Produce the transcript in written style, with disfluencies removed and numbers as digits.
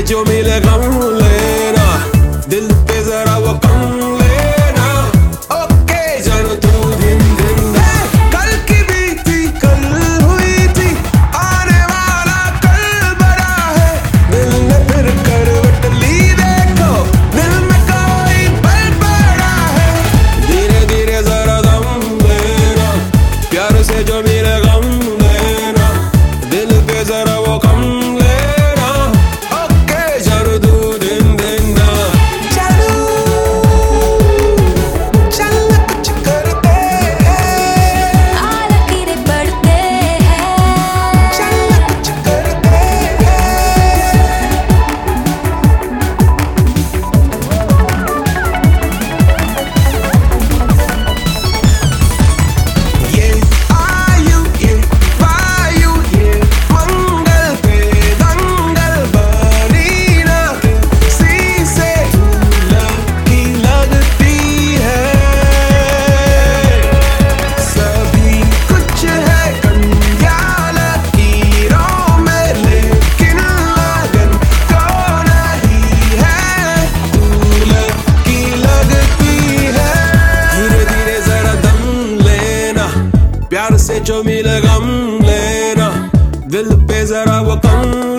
जो मिले गम लेना, दिल पे जरा वो कम लेना। ओके जानो तू दिन दिन कल की बीती कल हुई थी, आने वाला कल बड़ा है। दिल ने फिर करवट ली देखो, दिल में कोई पल पड़ा है। धीरे धीरे जरा दम लेना, प्यार से जो मिले गम लेना, दिल पे जरा वो कम लेना। ओके जानो तू दिन दिन ना चलो चल कुछ करते हैं, लकीरें बढ़ते हैं, चल कुछ करते हैं। ये आयु ये वायु ये मंगल पे दंगल बनी ना, किसी से लगी लगती है। सभी कुछ है कंगाल हीरों में, लेकिन लगन को नहीं है, तू लगी लगती है। धीरे धीरे जरा दम लेना, प्यार से जो मिले गम लेना, दिल पे जरा वो कम